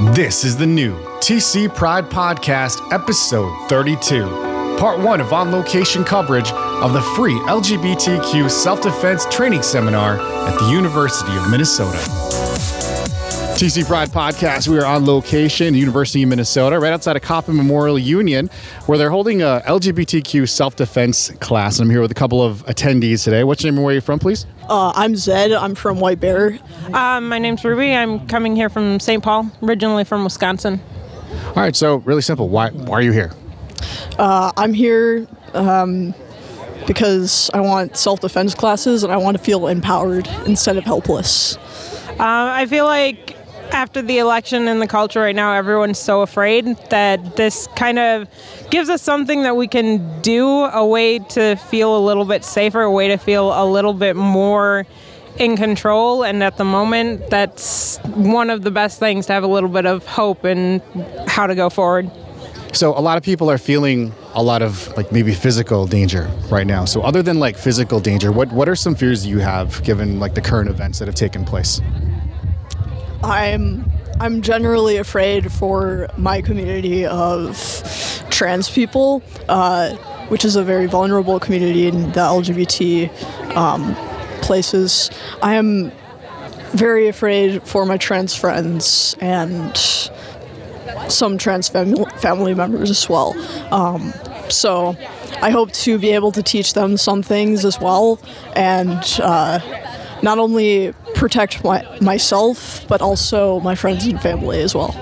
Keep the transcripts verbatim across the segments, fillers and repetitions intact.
This is the new T C Pride Podcast, episode thirty-two, part one of on-location coverage of the free L G B T Q self-defense training seminar at the University of Minnesota. T C Pride Podcast, we are on location at the University of Minnesota, right outside of Kauffman Memorial Union, where they're holding a L G B T Q self-defense class. And I'm here with a couple of attendees today. What's your name and where are you from, please? Uh, I'm Zed. I'm from White Bear. Um, my name's Ruby. I'm coming here from Saint Paul, originally from Wisconsin. All right, so really simple. Why, why are you here? Uh, I'm here um, because I want self-defense classes and I want to feel empowered instead of helpless. Uh, I feel like after the election and the culture right now, everyone's so afraid that this kind of gives us something that we can do, a way to feel a little bit safer, a way to feel a little bit more in control. And at the moment, that's one of the best things, to have a little bit of hope in how to go forward. So a lot of people are feeling a lot of like maybe physical danger right now. So other than like physical danger, what, what are some fears you have given like the current events that have taken place? I'm I'm generally afraid for my community of trans people, uh, which is a very vulnerable community in the L G B T um, places. I am very afraid for my trans friends and some trans fam- family members as well. Um, so I hope to be able to teach them some things as well, and uh, not only protect my, myself, but also my friends and family as well.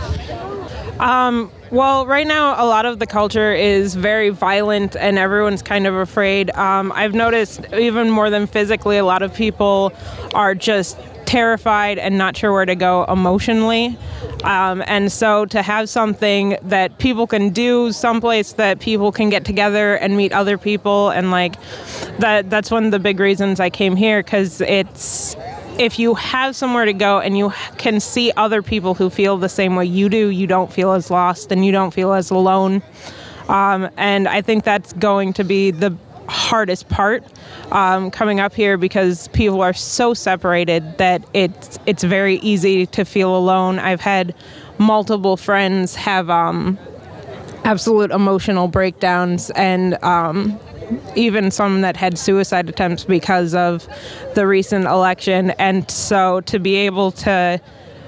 Um, well, right now, a lot of the culture is very violent and everyone's kind of afraid. Um, I've noticed even more than physically, a lot of people are just terrified and not sure where to go emotionally. Um, and so to have something that people can do, someplace that people can get together and meet other people, and like that, that's one of the big reasons I came here, because it's, if you have somewhere to go and you can see other people who feel the same way you do, you don't feel as lost and you don't feel as alone. Um, and I think that's going to be the hardest part um, coming up here, because people are so separated that it's it's very easy to feel alone. I've had multiple friends have um, absolute emotional breakdowns, and um, even some that had suicide attempts because of the recent election. And so to be able to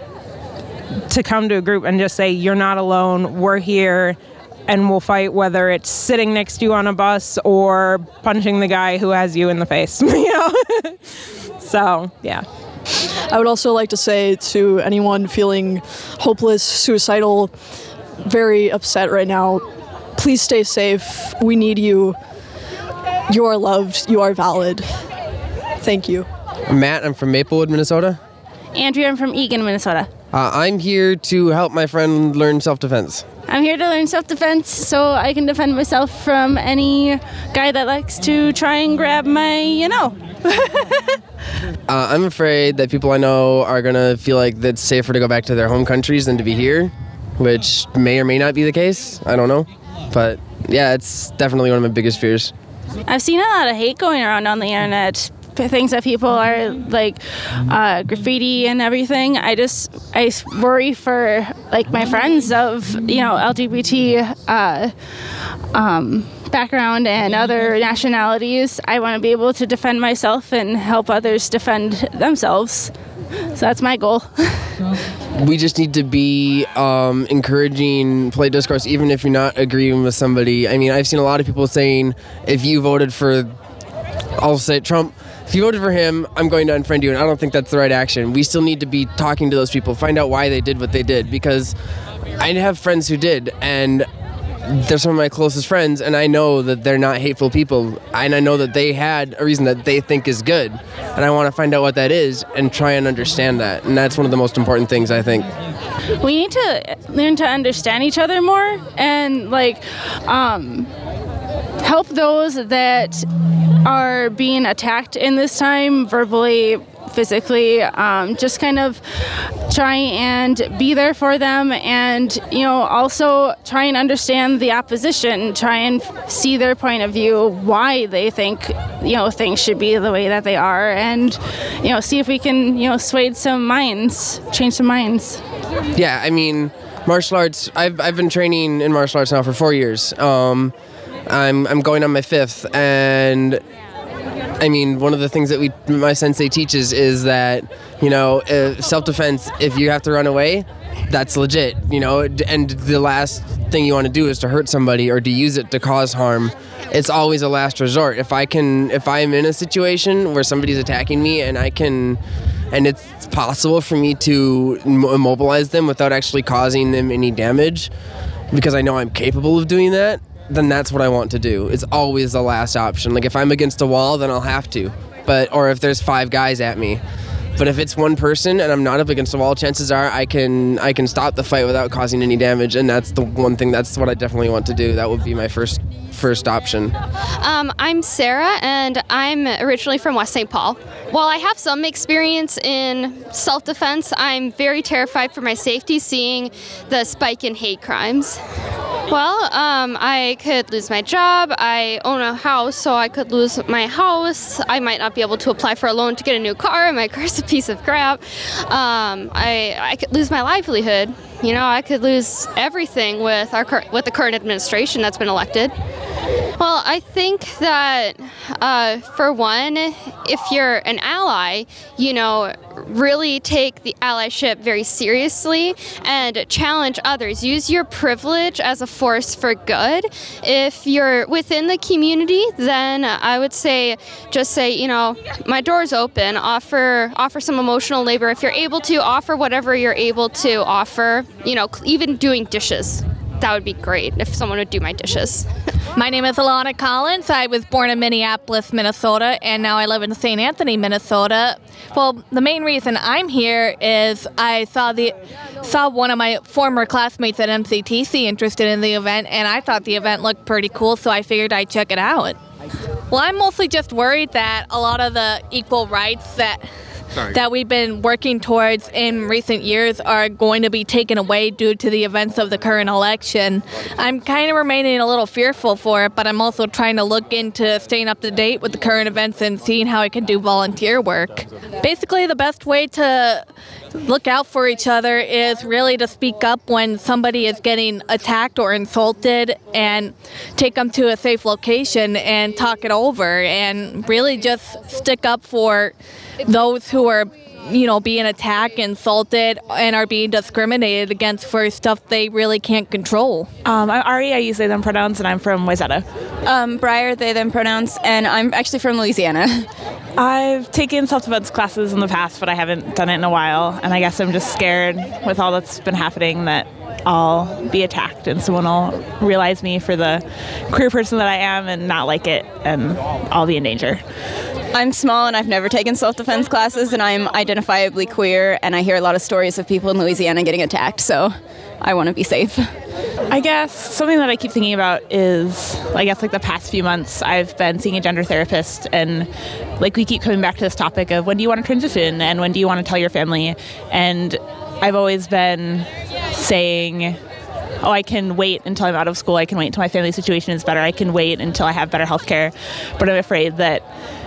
to come to a group and just say, you're not alone, we're here, and we'll fight, whether it's sitting next to you on a bus or punching the guy who has you in the face, you know? So, yeah. I would also like to say to anyone feeling hopeless, suicidal, very upset right now, please stay safe. We need you. You are loved. You are valid. Thank you. I'm Matt. I'm from Maplewood, Minnesota. Andrea. I'm from Eagan, Minnesota. Uh, I'm here to help my friend learn self-defense. I'm here to learn self-defense so I can defend myself from any guy that likes to try and grab my, you know. uh, I'm afraid that people I know are going to feel like it's safer to go back to their home countries than to be here, which may or may not be the case. I don't know. But yeah, it's definitely one of my biggest fears. I've seen a lot of hate going around on the internet. Things that people are like uh, graffiti and everything. I just I worry for like my friends of you know L G B T uh, um, background and other nationalities. I want to be able to defend myself and help others defend themselves. So that's my goal. We just need to be um, encouraging play discourse, even if you're not agreeing with somebody. I mean, I've seen a lot of people saying, if you voted for, I'll say Trump, if you voted for him, I'm going to unfriend you, and I don't think that's the right action. We still need to be talking to those people, find out why they did what they did, because I have friends who did, and they're some of my closest friends, and I know that they're not hateful people, and I know that they had a reason that they think is good, and I want to find out what that is and try and understand that, and that's one of the most important things, I think. We need to learn to understand each other more and like um, help those that are being attacked in this time, verbally, physically, um, just kind of try and be there for them, and you know also try and understand the opposition, try and see their point of view, why they think you know things should be the way that they are, and you know see if we can you know sway some minds, change some minds. Yeah, I mean, martial arts, I've, I've been training in martial arts now for four years. Um, I'm, I'm going on my fifth, and I mean, one of the things that we my sensei teaches is that, you know, uh, self-defense, if you have to run away, that's legit, you know, and the last thing you want to do is to hurt somebody or to use it to cause harm. It's always a last resort. If I can, if I'm in a situation where somebody's attacking me and I can, and it's possible for me to immobilize them without actually causing them any damage, because I know I'm capable of doing that, then that's what I want to do. It's always the last option. Like if I'm against a wall, then I'll have to. But, or if there's five guys at me. But if it's one person and I'm not up against the wall, chances are I can I can stop the fight without causing any damage, and that's the one thing, that's what I definitely want to do. That would be my first first option. Um, I'm Sarah, and I'm originally from West Saint Paul. While I have some experience in self-defense, I'm very terrified for my safety seeing the spike in hate crimes. Well, um, I could lose my job. I own a house, so I could lose my house. I might not be able to apply for a loan to get a new car. My car's a piece of crap. Um, I, I could lose my livelihood. You know, I could lose everything with our cur- with the current administration that's been elected. Well, I think that, uh, for one, if you're an ally, you know, really take the allyship very seriously and challenge others. Use your privilege as a force for good. If you're within the community, then I would say, just say, you know, my door's open. Offer, offer some emotional labor. If you're able to, offer whatever you're able to offer. You know, even doing dishes. That would be great if someone would do my dishes. My name is Alana Collins. I was born in Minneapolis, Minnesota, and now I live in Saint Anthony, Minnesota. Well, the main reason I'm here is I saw the saw one of my former classmates at M C T C interested in the event, and I thought the event looked pretty cool, so I figured I'd check it out. Well, I'm mostly just worried that a lot of the equal rights that Sorry. that we've been working towards in recent years are going to be taken away due to the events of the current election. I'm kind of remaining a little fearful for it, but I'm also trying to look into staying up to date with the current events and seeing how I can do volunteer work. Basically, the best way to look out for each other is really to speak up when somebody is getting attacked or insulted and take them to a safe location and talk it over, and really just stick up for those who are, you know, being attacked, insulted, and are being discriminated against for stuff they really can't control. Um, I'm Ari, I use they, them pronouns, and I'm from Wayzata. Um, Briar, they, them pronouns, and I'm actually from Louisiana. I've taken self-defense classes in the past, but I haven't done it in a while, and I guess I'm just scared with all that's been happening that I'll be attacked and someone will realize me for the queer person that I am and not like it, and I'll be in danger. I'm small and I've never taken self-defense classes, and I'm identifiably queer, and I hear a lot of stories of people in Louisiana getting attacked, so I want to be safe. I guess something that I keep thinking about is, I guess like the past few months I've been seeing a gender therapist, and like we keep coming back to this topic of when do you want to transition and when do you want to tell your family, and I've always been saying, oh, I can wait until I'm out of school, I can wait until my family situation is better, I can wait until I have better health care, but I'm afraid that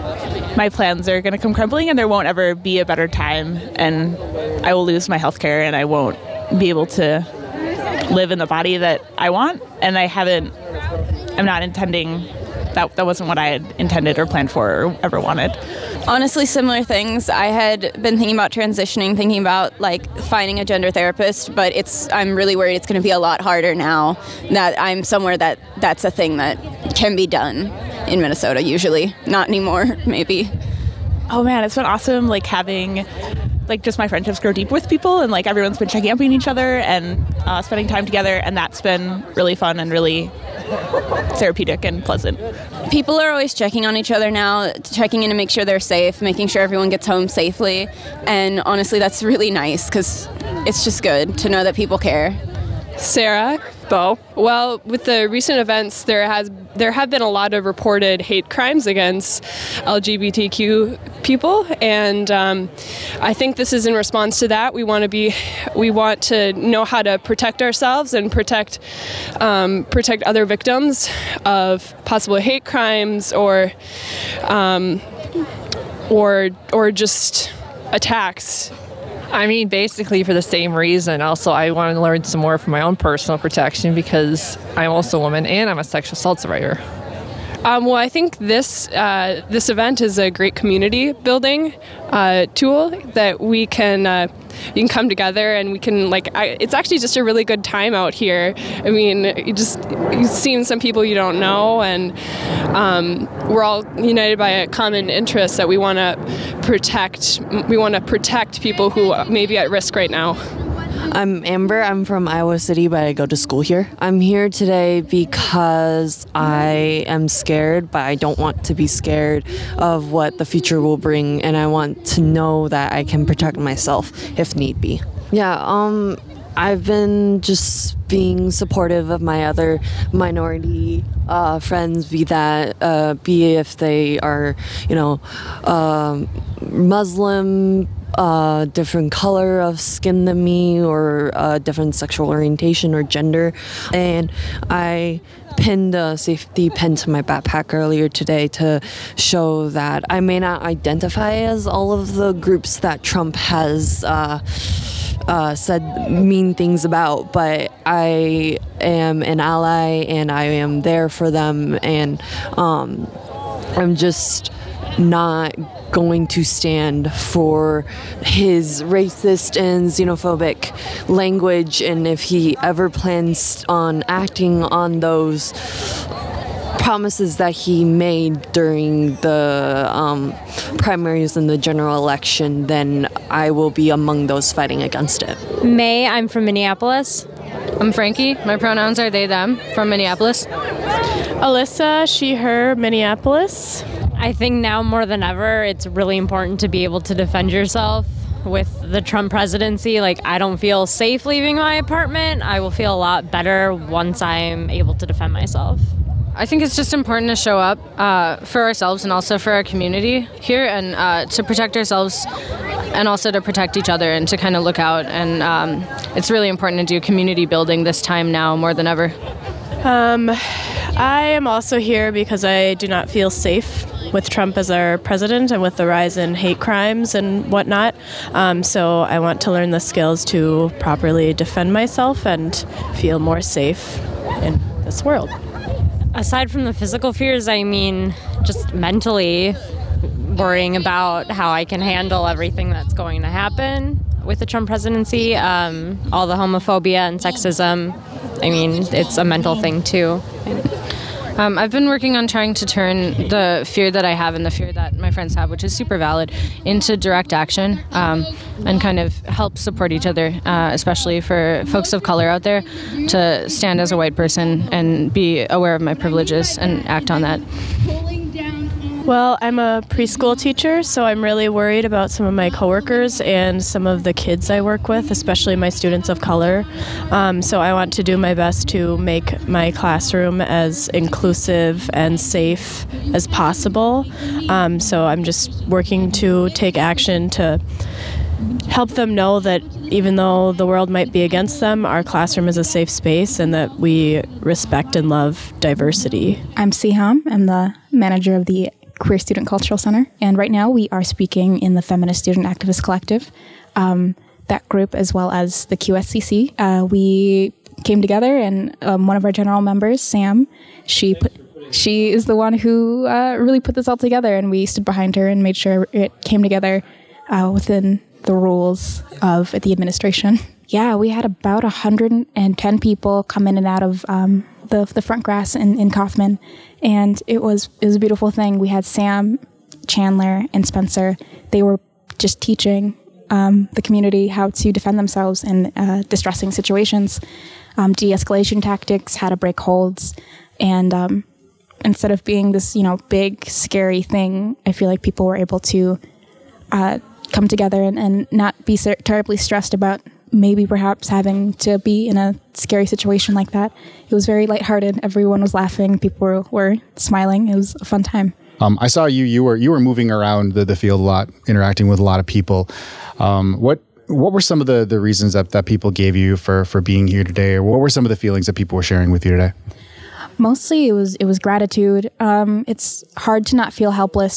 my plans are going to come crumbling and there won't ever be a better time, and I will lose my health care and I won't be able to live in the body that I want, and I haven't, I'm not intending, that that wasn't what I had intended or planned for or ever wanted. Honestly, similar things. I had been thinking about transitioning, thinking about like finding a gender therapist, but it's I'm really worried it's going to be a lot harder now that I'm somewhere that that's a thing that can be done in Minnesota usually. Not anymore, maybe. Oh man, it's been awesome like having like just my friendships grow deep with people, and like everyone's been checking up on each other and uh, spending time together, and that's been really fun and really therapeutic and pleasant. People are always checking on each other now, checking in to make sure they're safe, making sure everyone gets home safely, and honestly that's really nice because it's just good to know that people care. Sarah, Bo. Well, with the recent events, there has there have been a lot of reported hate crimes against L G B T Q people, and um, I think this is in response to that. We want to be, we want to know how to protect ourselves and protect um, protect other victims of possible hate crimes or um, or or just attacks. I mean, basically for the same reason. Also, I want to learn some more for my own personal protection because I'm also a woman and I'm a sexual assault survivor. Um, well, I think this uh, this event is a great community building uh, tool that we can uh, you can come together and we can like. I, it's actually just a really good time out here. I mean, you just you've seen some people you don't know, and um, we're all united by a common interest that we want to protect. We want to protect people who may be at risk right now. I'm Amber. I'm from Iowa City, but I go to school here. I'm here today because I am scared, but I don't want to be scared of what the future will bring, and I want to know that I can protect myself if need be. Yeah, um, I've been just being supportive of my other minority uh, friends, be that, uh, be if they are, you know, um, Muslim, uh, different color of skin than me, or uh, different sexual orientation or gender. And I pinned a safety pin to my backpack earlier today to show that I may not identify as all of the groups that Trump has uh, uh, said mean things about, but I am an ally and I am there for them, and um, I'm just not going to stand for his racist and xenophobic language, and if he ever plans on acting on those promises that he made during the um, primaries and the general election, then I will be among those fighting against it. May, I'm from Minneapolis. I'm Frankie. My pronouns are they, them, from Minneapolis. Alyssa, she, her, Minneapolis. I think now more than ever, it's really important to be able to defend yourself. With the Trump presidency, like, I don't feel safe leaving my apartment. I will feel a lot better once I'm able to defend myself. I think it's just important to show up uh, for ourselves and also for our community here, and uh, to protect ourselves and also to protect each other and to kind of look out. And um, it's really important to do community building this time now more than ever. Um, I am also here because I do not feel safe with Trump as our president and with the rise in hate crimes and whatnot. Um, so I want to learn the skills to properly defend myself and feel more safe in this world. Aside from the physical fears, I mean, just mentally worrying about how I can handle everything that's going to happen with the Trump presidency, um, all the homophobia and sexism. I mean, it's a mental thing too. Um, I've been working on trying to turn the fear that I have and the fear that my friends have, which is super valid, into direct action, um, and kind of help support each other, uh, especially for folks of color out there, to stand as a white person and be aware of my privileges and act on that. Well, I'm a preschool teacher, so I'm really worried about some of my coworkers and some of the kids I work with, especially my students of color. Um, so I want to do my best to make my classroom as inclusive and safe as possible. Um, so I'm just working to take action to help them know that even though the world might be against them, our classroom is a safe space and that we respect and love diversity. I'm Siham. I'm the manager of the Queer Student Cultural Center, and right now we are speaking in the Feminist Student Activist Collective, um, that group, as well as the Q S C C. Uh, we came together, and um, one of our general members, Sam, she put, she is the one who uh, really put this all together, and we stood behind her and made sure it came together uh, within the rules of the administration. Yeah, we had about one hundred ten people come in and out of um, the the front grass in, in Kaufman, and it was it was a beautiful thing. We had Sam, Chandler, and Spencer. They were just teaching um, the community how to defend themselves in uh, distressing situations, um, de-escalation tactics, how to break holds, and um, instead of being this, you know, big scary thing, I feel like people were able to uh, come together and, and not be ser- terribly stressed about maybe perhaps having to be in a scary situation like that. It was very lighthearted. Everyone was laughing. People were, were smiling. It was a fun time. Um, I saw you. You were you were moving around the, the field a lot, interacting with a lot of people. Um, what what were some of the, the reasons that, that people gave you for, for being here today, or what were some of the feelings that people were sharing with you today? Mostly, it was it was gratitude. Um, it's hard to not feel helpless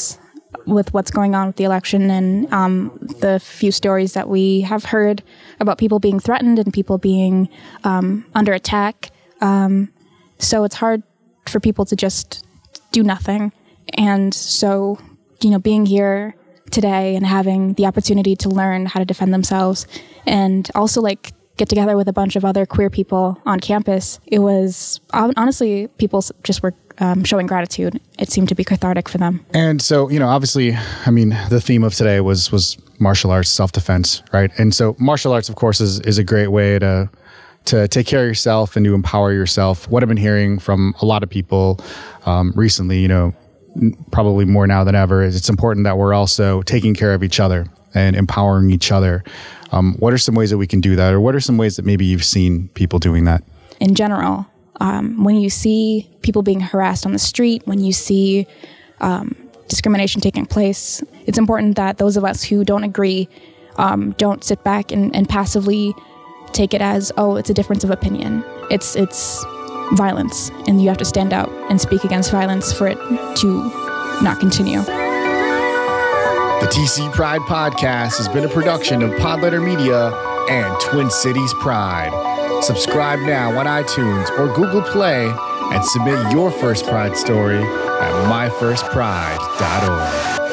with what's going on with the election and um, the few stories that we have heard about people being threatened and people being um, under attack. Um, so it's hard for people to just do nothing. And so, you know, being here today and having the opportunity to learn how to defend themselves and also like get together with a bunch of other queer people on campus, it was honestly, people just were um, showing gratitude. It seemed to be cathartic for them. And so, you know, obviously, I mean, the theme of today was was martial arts, self-defense, right? And so martial arts, of course, is, is a great way to to take care of yourself and to empower yourself. What I've been hearing from a lot of people um, recently, you know, probably more now than ever, is it's important that we're also taking care of each other and empowering each other. Um, what are some ways that we can do that? Or what are some ways that maybe you've seen people doing that? In general, um, when you see people being harassed on the street, when you see um, discrimination taking place, it's important that those of us who don't agree um, don't sit back and, and passively take it as, oh, it's a difference of opinion. It's it's violence, and you have to stand out and speak against violence for it to not continue. The T C Pride Podcast has been a production of Podletter Media and Twin Cities Pride. Subscribe now on iTunes or Google Play and submit your first Pride story at my first pride dot org.